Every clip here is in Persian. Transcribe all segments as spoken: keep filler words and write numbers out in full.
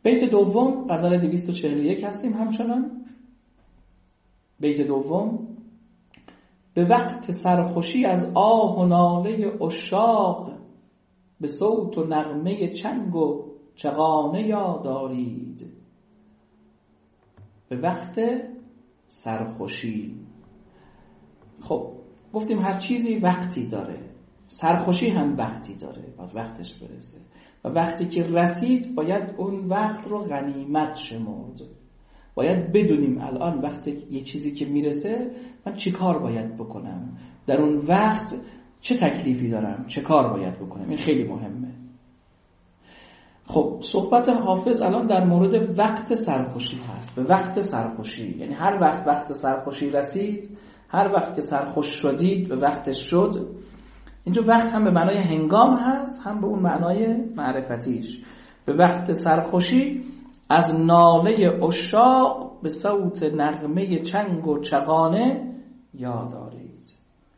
بیت دوم غزل دویست و چهل و یک هستیم همچنان. بیت دوم: به وقت سرخوشی از آه و ناله عشاق، به صوت و نغمه چنگ و چغانه یاد آرید. به وقت سرخوشی. خب گفتیم هر چیزی وقتی داره، سرخوشی هم وقتی داره، باید وقتش برسه و وقتی که رسید باید اون وقت رو غنیمت شمرد. باید بدونیم الان وقتی یه چیزی که میرسه من چی کار باید بکنم، در اون وقت چه تکلیفی دارم، چه کار باید بکنم. این خیلی مهمه. خب صحبت حافظ الان در مورد وقت سرخوشی هست. به وقت سرخوشی یعنی هر وقت وقت سرخوشی رسید، هر وقت که سرخوش شدید به وقتش شد. اینجا وقت هم به معنای هنگام هست، هم به اون معنای معرفتیش. به وقت سرخوشی از ناله عشاق، به صوت نغمه چنگ و چغانه یاد آرید.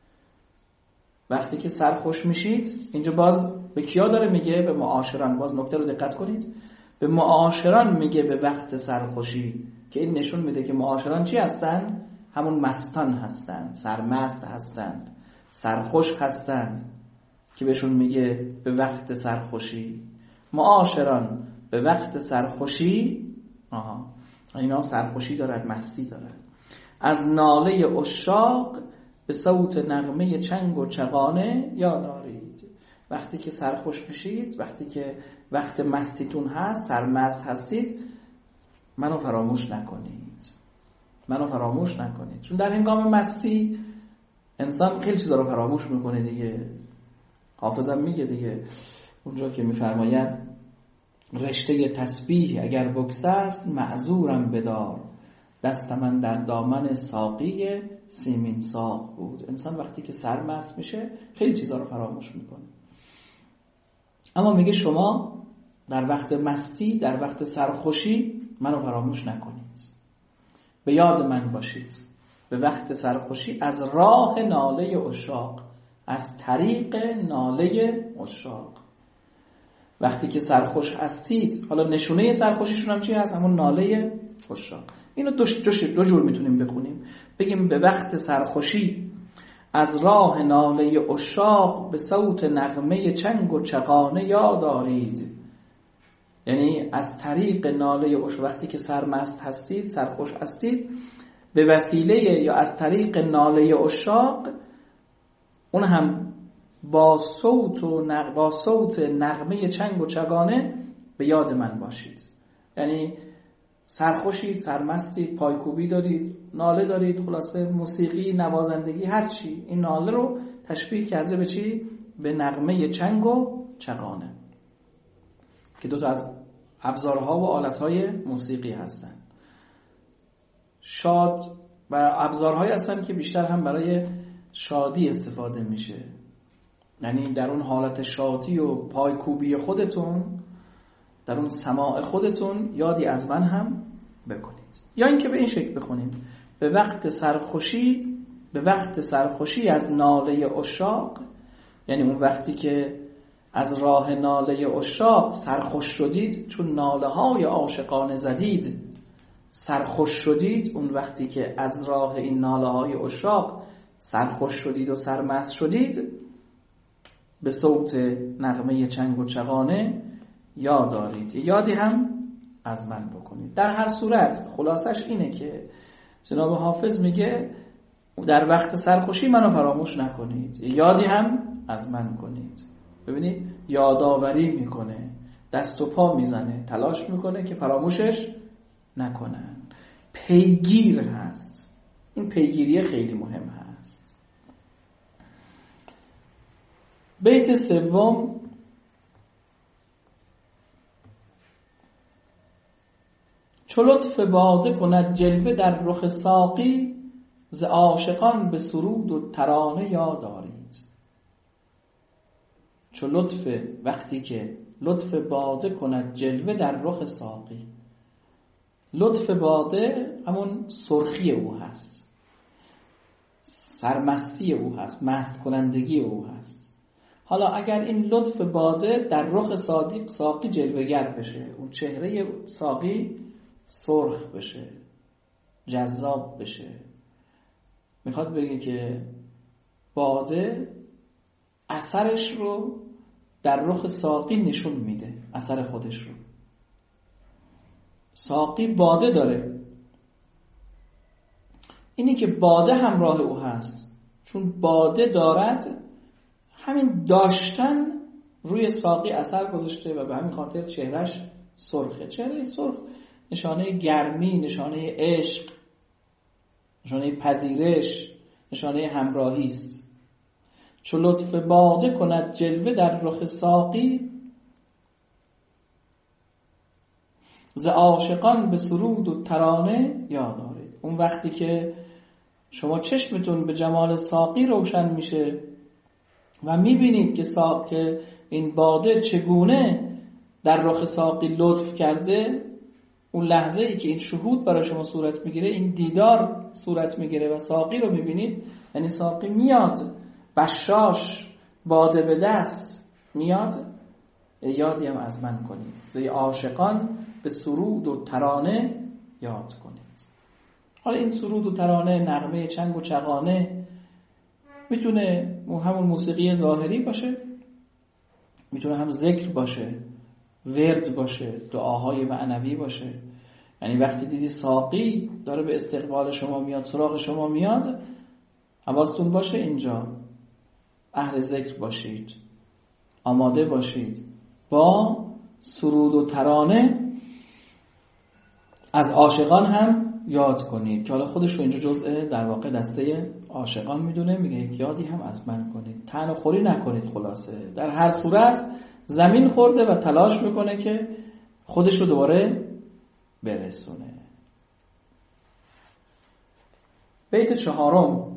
وقتی که سرخوش میشید، اینجا باز به کیا داره میگه؟ به معاشران. باز نکته رو دقت کنید، به معاشران میگه به وقت سرخوشی، که این نشون میده که معاشران چی هستند؟ همون مستان هستند، سرمست هستند، سرخوش هستند، که بهشون میگه به وقت سرخوشی. معاشران به وقت سرخوشی، آها اینا هم سرخوشی دارد، مستی دارد. از ناله عشاق، به صوت نغمه چنگ و چغانه یاد آرید. وقتی که سرخوش میشید، وقتی که وقت مستیتون هست، سرمست هستید، منو فراموش نکنید، منو فراموش نکنید. چون در هنگام مستی انسان خیلی چیزا رو فراموش میکنه دیگه. حافظم میگه دیگه اونجا که میفرماید رشته تسبیح اگر بگسست، معذورم بدار، دست من در دامن ساقی سیمین ساق بود. انسان وقتی که سرمست میشه خیلی چیزا رو فراموش میکنه. اما میگه شما در وقت مستی، در وقت سرخوشی منو فراموش نکنید، به یاد من باشید. به وقت سرخوشی از راه ناله عشاق، از طریق ناله عشاق. وقتی که سرخوش هستید، حالا نشونه سرخوشیشون هم چی هست؟ همون ناله عشاق. اینو دو, دو جور میتونیم بخونیم. بگیم به وقت سرخوشی از راه ناله عشاق، به صوت نغمه چنگ و چغانه یاد آرید. یعنی از طریق ناله عشاق، وقتی که سرمست هستید، سرخوش هستید، به وسیله یا از طریق ناله عشاق، اون هم با صوت و نغ... با صوت نغمه چنگ و چغانه به یاد من باشید. یعنی سرخوشید، سرمستید، پایکوبی دارید، ناله دارید، خلاصه موسیقی، نوازندگی، هر چی. این ناله رو تشبیه کرده به چی؟ به نغمه چنگ و چغانه، که دو تا از ابزارها و آلتهای موسیقی هستن. شاد و ابزارهایی هستن که بیشتر هم برای شادی استفاده میشه. یعنی در اون حالت شادی و پایکوبی خودتون، در اون سماع خودتون یادی از من هم بکنید. یا اینکه به این شکل بخونید: به وقت سرخوشی، به وقت سرخوشی از ناله عشاق. یعنی اون وقتی که از راه ناله عشاق سرخوش شدید، چون ناله های عاشقانه زدید، سرخوش شدید. اون وقتی که از راه این ناله های عشاق سرخوش شدید و سرمست شدید، به صوت نغمه چنگ و چغانه یاد دارید، یادی هم از من بکنید. در هر صورت خلاصش اینه که جناب حافظ میگه در وقت سرخوشی منو فراموش نکنید، یادی هم از من کنید. ببینید یادآوری میکنه، دست و پا میزنه، تلاش میکنه که فراموشش نکنن. پیگیر هست. این پیگیری خیلی مهم هست. بیت سوم: چو لطف باده کند جلوه در رخ ساقی، ز عاشقان به سرود و ترانه یاد آرید. چو لطف، وقتی که لطف باده کند جلوه در رخ ساقی. لطف باده همون سرخی او هست، سرمستی او هست، مست کنندگی او هست. حالا اگر این لطف باده در رخ ساقی ساقی جلوه‌گر بشه، اون چهره ساقی سرخ بشه، جذاب بشه، میخواد بگه که باده اثرش رو در رخ ساقی نشون میده، اثر خودش رو. ساقی باده داره، اینی که باده همراه او هست، چون باده دارد، همین داشتن روی ساقی اثر گذاشته و به همین خاطر چهرش سرخه. چهره سرخ نشانه گرمی، نشانه عشق، نشانه پذیرش، نشانه همراهی است. چو لطف باده کند جلوه در رخ ساقی، ز عاشقان به سرود و ترانه یاد آرید. اون وقتی که شما چشمتون به جمال ساقی روشن میشه و میبینید که ساقی این باده چگونه در رخ ساقی لطف کرده، اون لحظه ای که این شهود برای شما صورت میگیره، این دیدار صورت میگیره و ساقی رو میبینید، یعنی ساقی میاد بشاش باده به دست میاد، یادی هم از من کنید، زی عاشقان به سرود و ترانه یاد کنید. حالا این سرود و ترانه، نغمه چنگ و چغانه، میتونه همون موسیقی ظاهری باشه، میتونه هم ذکر باشه، ورد باشه، دعاهای معنوی باشه. یعنی وقتی دیدی ساقی داره به استقبال شما میاد، سراغ شما میاد، حواستون باشه اینجا اهل ذکر باشید، آماده باشید با سرود و ترانه از عاشقان هم یاد کنید، که حالا خودش رو اینجا جزء در واقع دسته عاشقان میدونه، میگه یادی هم از من کنید، طعن و خوری نکنید. خلاصه در هر صورت زمین خورده و تلاش میکنه که خودش رو دوباره برسونه. بیت چهارم،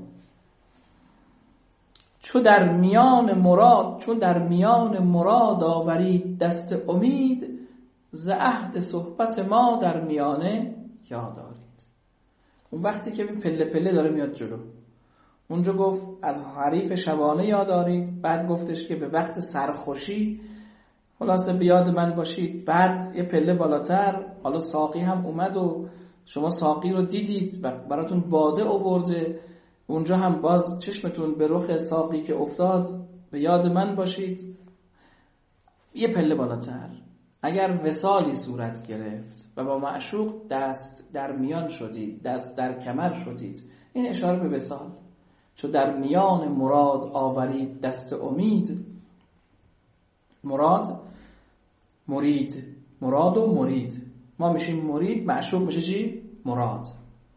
چو در میان مراد چون در میان مراد آورید دست امید، ز عهد صحبت ما در میانه یاد آرید. اون وقتی که این پله پله داره میاد جلو، اونجا گفت از حریف شبانه یاد آرید، بعد گفتش که به وقت سرخوشی خلاصه به یاد من باشید، بعد یه پله بالاتر حالا ساقی هم اومد و شما ساقی رو دیدید و براتون باده آورده، اونجا هم باز چشمتون به رخ ساقی که افتاد به یاد من باشید. یه پله بالاتر اگر وصالی صورت گرفت و با معشوق دست در میان شدید، دست در کمر شدید، این اشاره به وصال. چو در میان مراد آورید دست امید، مراد مرید، مراد و مرید، ما میشیم مرید، معشوق میشه چی؟ مراد.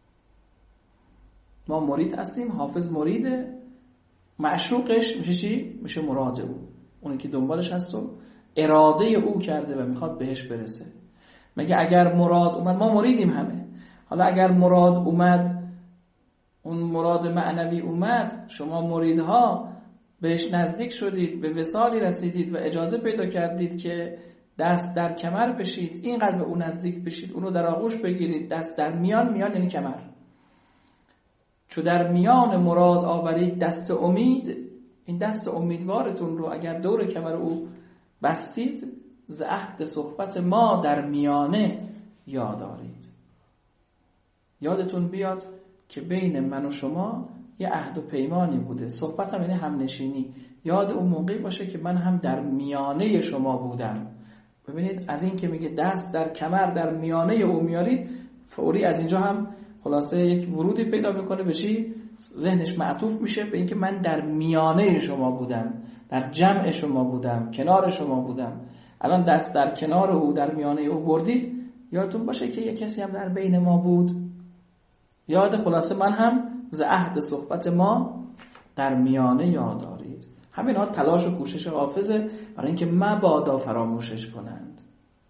ما مرید هستیم، حافظ مریده، معشوقش میشه چی؟ میشه مراد او، اونی که دنبالش هست و اراده او کرده و میخواد بهش برسه. مگه اگر مراد اومد، ما مریدیم همه، حالا اگر مراد اومد، اون مراد معنوی اومد، شما مریدها بهش نزدیک شدید، به وصالی رسیدید و اجازه پیدا کردید که دست در کمر بشید، اینقدر به اون نزدیک بشید، اونو در آغوش بگیرید، دست در میان، میان یعنی کمر. چو در میان مراد آورید دست امید، این دست امیدوارتون رو اگر دور کمر او بستید، ز عهد صحبت ما در میانه یاد آرید. یادتون بیاد که بین من و شما یه عهد و پیمانی بوده، صحبت هم یعنی همنشینی، یاد اون موقعی باشه که من هم در میانه شما بودم. ببینید از این که میگه دست در کمر در میانه او میارید، فوری از اینجا هم خلاصه یک ورودی پیدا میکنه به چی؟ ذهنش معطوف میشه به اینکه من در میانه شما بودم، در جمع شما بودم، کنار شما بودم. الان دست در کنار او، در میانه او بردید، یادتون باشه که یک کسی هم در بین ما بود. یاد خلاصه من هم ز عهد صحبت ما در میانه یاد دارید. همین ها تلاش و کوشش حافظه برای اینکه مبادا فراموشش کنند.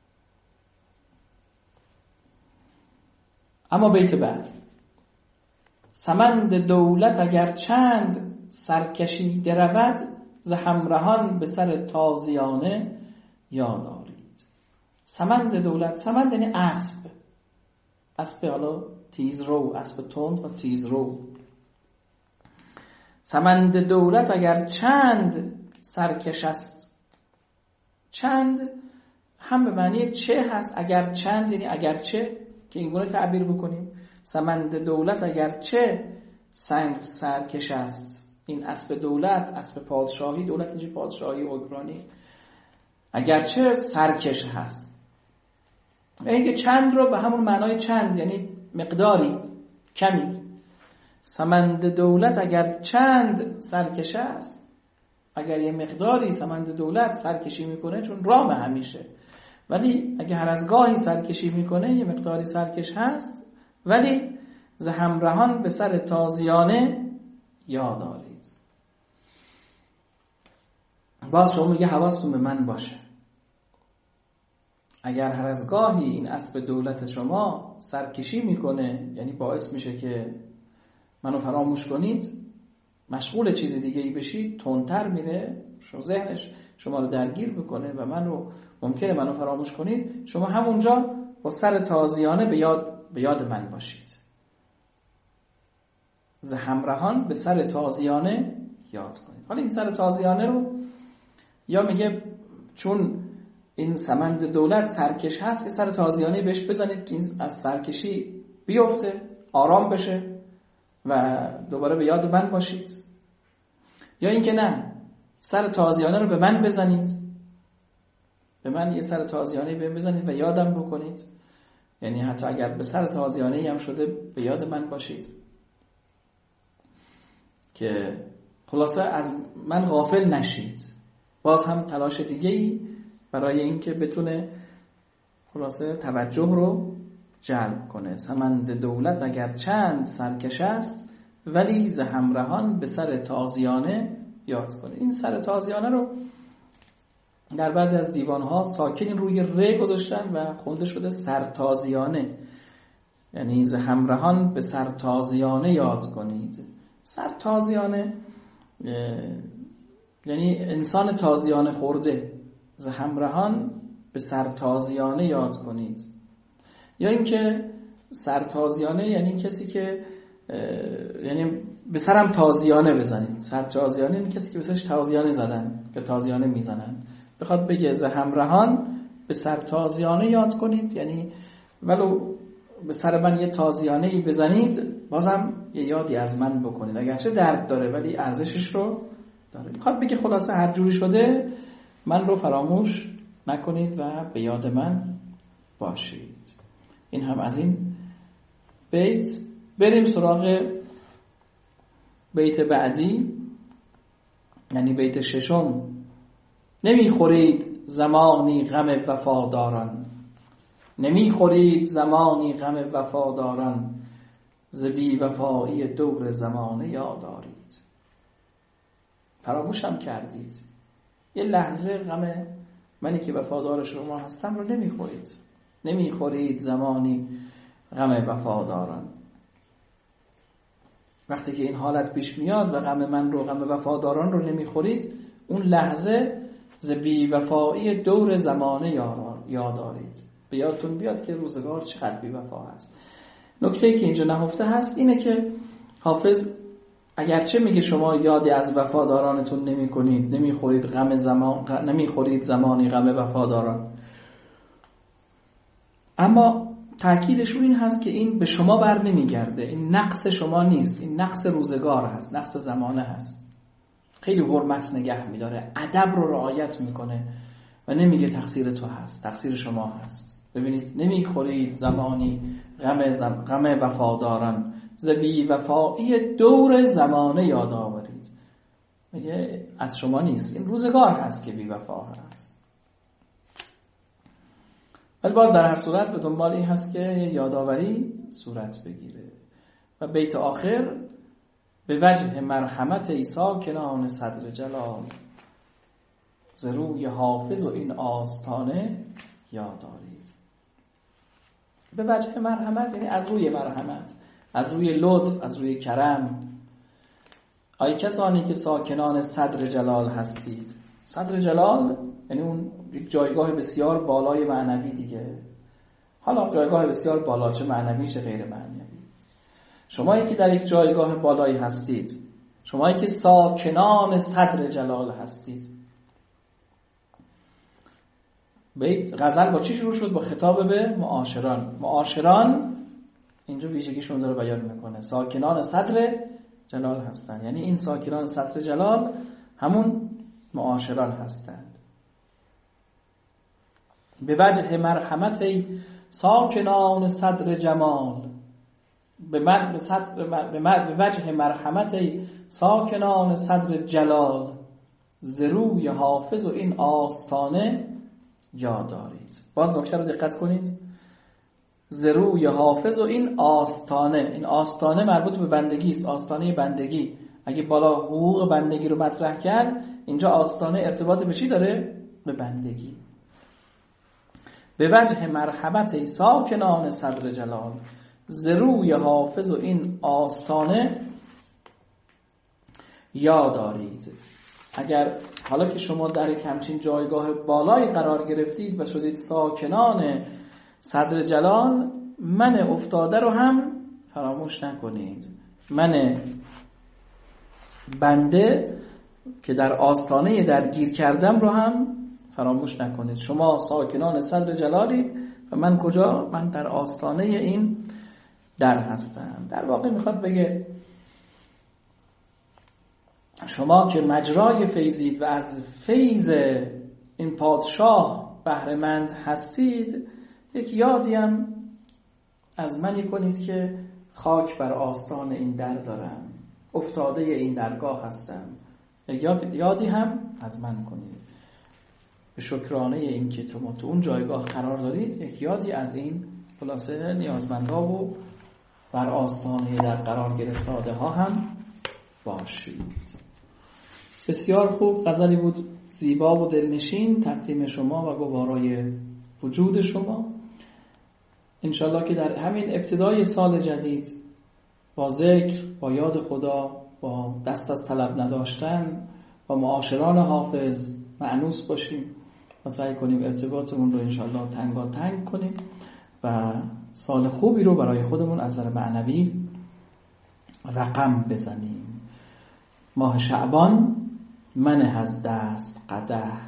اما بیت بعد، سمند دولت اگر چند سرکشیده رود، ز همرهان به سر تازیانه یاد آرید. سمند دولت، سمند یعنی اسب، اسب حالا تیز رو، اسب تند و تیز رو. سمند دولت اگر چند سرکش است. چند هم به معنی چه هست، اگر چند یعنی اگر چه، که این گونه تعبیر بکنیم. سمند دولت اگر چه سنگ سرکش است. این اسب دولت، اسب پادشاهی، دولت اینجا پادشاهی و حکمرانی، اگرچه سرکش هست. اینکه چند رو به همون معنای چند یعنی مقداری، کمی. سمند دولت اگر چند سرکش است، اگر یه مقداری سمند دولت سرکشی میکنه، چون رام همیشه، ولی اگر هر از گاهی سرکشی میکنه یه مقداری سرکش هست، ولی ز همرهان به سر تازیانه یاد آرید. باز شما میگه حواستون به من باشه. اگر هر از گاهی این اسب دولت شما سرکشی میکنه، یعنی باعث میشه که منو فراموش کنید، مشغول چیز دیگه ای بشید، تندتر میره، شما ذهنش شما رو درگیر بکنه و منو ممکنه منو فراموش کنید، شما همونجا با سر تازیانه به یاد به یاد من باشید. ز همراهان به سر تازیانه یاد کنید. حالا این سر تازیانه رو یا میگه چون این سمند دولت سرکش هست، که سر تازیانه بهش بزنید که این از سرکشی بیفته، آرام بشه و دوباره به یاد من باشید. یا اینکه نه، سر تازیانه رو به من بزنید، به من یه سر تازیانه بهم بزنید و یادم بکنید، یعنی حتی اگر به سر تازیانه هم شده به یاد من باشید، که خلاصه از من غافل نشید. باز هم تلاش دیگه ای برای اینکه بتونه خلاصه توجه رو جلب کنه. سمند دولت اگر چند سرکش است، ولی ز همراهان به سر تازیانه یاد کنه. این سر تازیانه رو در بعضی از دیوانها ساکن روی ر گذاشتن و خونده شده سرتازیانه، یعنی ز همراهان به سرتازیانه یاد کنید. سرتازیانه یعنی انسان تازیانه خورده، ز همراهان به سرتازیانه یاد کنید. یا اینکه سرتازیانه یعنی کسی که یعنی به سرم تازیانه بزنید. سرتازیانه یعنی کسی که به سرش تازیانه زدن، که تازیانه میزنن. بخواد بگه ز همراهان به سرتازیانه یاد کنید، یعنی ولو به سر من یه تازیانه ای بزنید، بازم یه یادی از من بکنید، اگرچه درد داره ولی ارزشش رو داره. میخواد بگه خلاصه هر جوری شده من رو فراموش نکنید و به یاد من باشید. این هم از این بیت. بریم سراغ بیت بعدی، یعنی بیت ششم. نمیخورید زمانی غم وفاداران، نمیخورید زمانی غم وفاداران، ز بی وفایی دور زمانه یاد آرید. فراموشم کردید، یه لحظه غم منی که وفادار شما هستم رو نمیخورید. نمیخورید زمانی غم وفاداران. وقتی که این حالت پیش میاد و غم من رو، غم وفاداران رو نمیخورید، اون لحظه ز بی وفایی دور زمانه یاد آرید. به یادتون بیاد که روزگار چقدر بی وفا هست. نکته‌ای که اینجا نهفته هست اینه که حافظ اگرچه میگه شما یادی از وفادارانتون نمی کنید، نمی خورید غم زمان، نمی خورید زمانی غم وفاداران، اما تأکیدش رو این هست که این به شما بر نمیگرده. این نقص شما نیست، این نقص روزگار هست، نقص زمانه هست. خیلی حرمت نگه میداره، ادب رو رعایت میکنه و نمیگه تقصیر تو هست، تقصیر شما هست. ببینید، نمیخورید زمانی غم زم... غم وفاداران، ز بی وفایی دور زمانه یاد آورید. میگه از شما نیست، این روزگار هست که بی وفا هست. ولی باز در هر صورت به دنبال این هست که یادآوری صورت بگیره. و بیت آخر، به وجه مرحمت عیسی کنان صدر جلال، ز روی حافظ و این آستانه یاد آرید. به وجه مرحمت یعنی از روی مرحمت، از روی لطف، از روی کرم. ای کسانی که ساکنان صدر جلال هستید. صدر جلال یعنی اون یک جایگاه بسیار بالای معنوی دیگه. حالا جایگاه بسیار بالا، چه معنوی چه غیر معنوی. شمایی که در یک جایگاه بالایی هستید، شمایی که ساکنان صدر جلال هستید، بیت غزل با چی شروع شد؟ با خطاب به معاشران. معاشران اینجا ویژگیشون داره بیان میکنه، ساکنان صدر جلال هستند. یعنی این ساکنان صدر جلال همون معاشران هستند. به وجه مرحمت ساکنان صدر جمال، به من به صدر به من به وجه مرحمت ساکنان صدر جلال، ز روی حافظ و این آستانه یاد دارید. باز نکته رو دقت کنید، ز روی حافظ و این آستانه. این آستانه مربوط به بندگی است، آستانه بندگی. اگه بالا حقوق بندگی رو مطرح کرد، اینجا آستانه ارتباط به چی داره؟ به بندگی. به وجه مرحمت ساکنان صدر جلال، ز روی حافظ و این آستانه یاد دارید. اگر حالا که شما در یک همچین جایگاه بالایی قرار گرفتید و شدید ساکنان صدر جلال، من افتاده رو هم فراموش نکنید. من بنده که در آستانه درگیر کردم رو هم فراموش نکنید. شما ساکنان صدر جلالید و من کجا؟ من در آستانه این در هستم. در واقع میخواد بگه شما که مجرای فیضید و از فیض این پادشاه بهره مند هستید، یک یادی هم از منی کنید که خاک بر آستان این در دارم، افتاده این درگاه هستم. یک یادی هم از من کنید. به شکرانه این که تو تو اون جایگاه قرار دارید، یک یادی از این خلاصه نیازمندها و بر آستانه در قرار گرفتاده ها هم باشید. بسیار خوب، غزلی بود زیبا و دلنشین، تقدیم شما و گوارای وجود شما. انشالله که در همین ابتدای سال جدید با ذکر، با یاد خدا، با دست از طلب نداشتن، با معاشران حافظ مأنوس باشیم و سعی کنیم ارتباطمون رو انشالله تنگا تنگ کنیم و سال خوبی رو برای خودمون از نظر معنوی رقم بزنیم. ماه شعبان منه از دست قدح،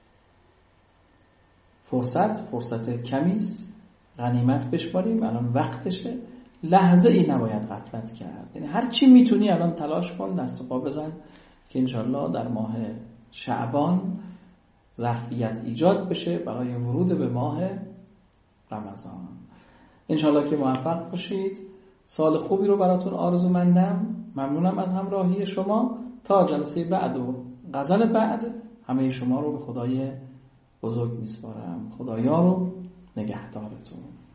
فرصت فرصت کمی است، غنیمت بشماریم، الان وقتشه، لحظه ای نباید غفلت کرد. یعنی هر چی میتونی الان تلاش کن، دست و پا بزن که انشالله در ماه شعبان ظرفیت ایجاد بشه برای ورود به ماه رمضان. انشالله که موفق باشید. سال خوبی رو براتون آرزومندم. ممنونم از همراهی شما. تا جلسه بعد و غزل بعد همه شما رو به خدای بزرگ میسپارم. خدایا رو نگهدارتون.